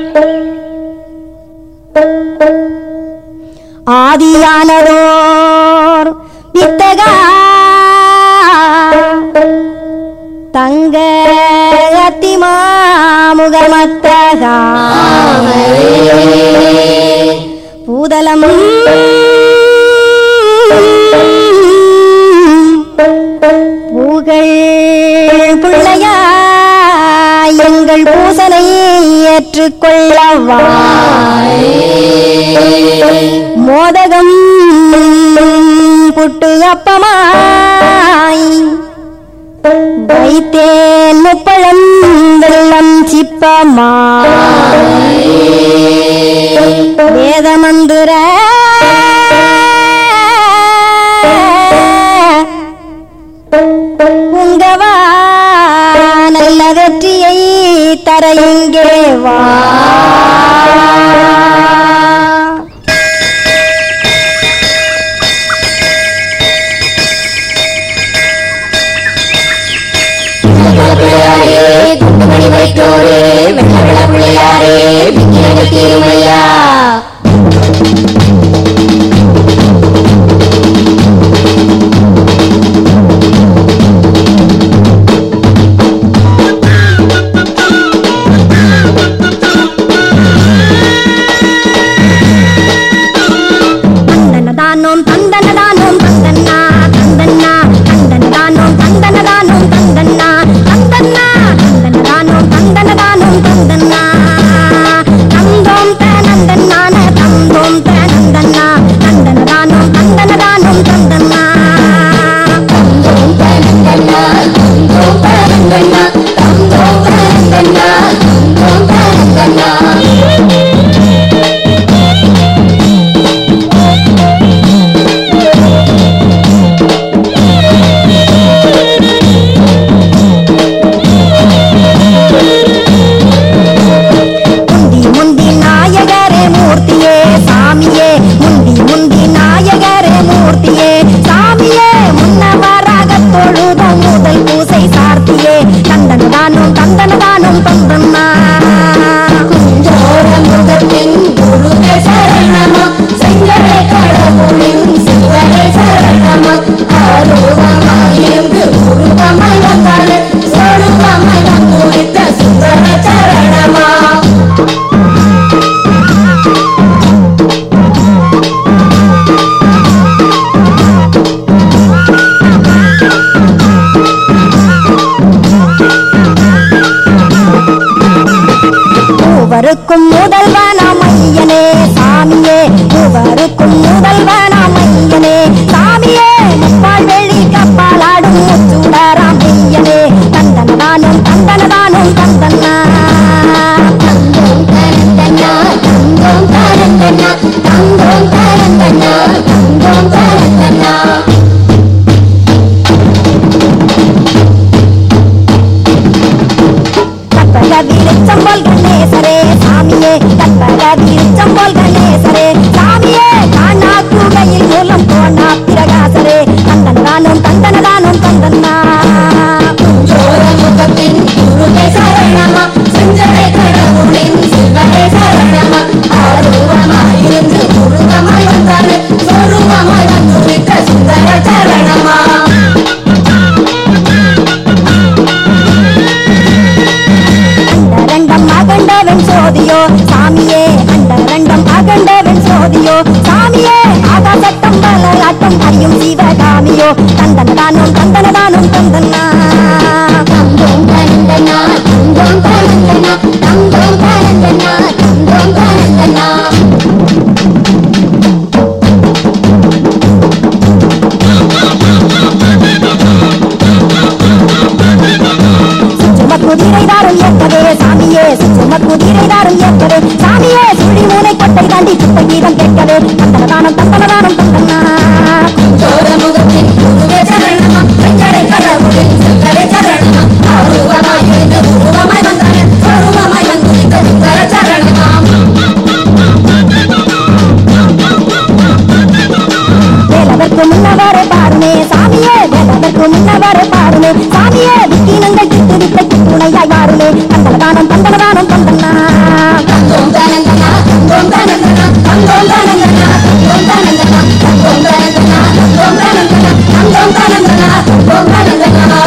ஆதியானதோர் வித்தகா தங்க அத்திமாமுகமத்தகா பூதலம் புகழ் பிள்ளையா எங்கள் பூசனை ஏற்றுக்கொள்ளவா மோதகம் புட்டு அப்பமாய் வைத்தேன் முப்பழம் வெள்ளம் சிப்பமா வேதமந்திர உங்கவா நல்ல வெற்றியை தர இங்கே வா மூவருக்கும் முதல்வனாம் ஐயனே சாமியே மூவருக்கும் முதல்வனாம் ஐயனே சாமியே முப்பால் வெளி கப்பாலாடும் முச்சூடராம் ஐயனே தந்தனதானும் தந்தனதானும் தந்தன்னா தந்தோம் தரந்தன்னா தந்தோம் தரந்தன்னா தந்தோம் தரந்தன்னா தந்தோம் தரந்தன்னா விருச்சம்போல் கணேசரே சாமியே கற்பக விருச்சம்போல் கணேசரே சாமியே காணா கூகையில் மூலம் போனா பிரகாசரே தந்தனதானும் தந்தனதானும் தந்தன்னா முகத்தின் குருவே சரணமா செஞ்சரை கடவுளின் சிவரே சரணமா ஆரூபமாயிருந்து உருவமாய் வந்தாரு சொருவமாய் வந்து விட்ட சுந்தர சரணமா அகண்டவன் சோதியோ சாமியே அண்டரண்டம் அகண்டவன் சோதியோ சாமியே ஆகாசட்டம் பலராட்டம் அறியும் சிவகாமியோ தந்தனதானும் தந்தனதானும் தந்தன்னா தந்தோம் தரந்தனா தந்தோம் தரந்தனா தந்தோம் தரந்தனா தந்தோம் தரந்தனா குதிரைதாரும் ஏற்கவே சாமியே சுற்றுமத் குதிரைதாரும் ஏற்கவே சாமியே சுழி மூனை கொட்டை தாண்டி சுத்த கீதம் கேட்கவே தந்தனதானம் தந்தனதானம் தந்தன்னா முகத்தின் குருவே சரணமா செஞ்சரை கடவுளின் செல்வரே சரணமா ஆரூபமாய் இருந்து உருவமாய் வந்தானே சொருவமாய் வந்து நிற்க சுந்தர சரணமா வேலவர்க்கு முன்னவரை பாருமே சாமியே வேலவர்க்கு முன்னவரை பாருமே சாமியே விக்கினங்கள் திட்டு விட்ட துணையாய் வாருமே தந்தனதானம் தந்தனதானம் தந்தன்னா பொங்கல்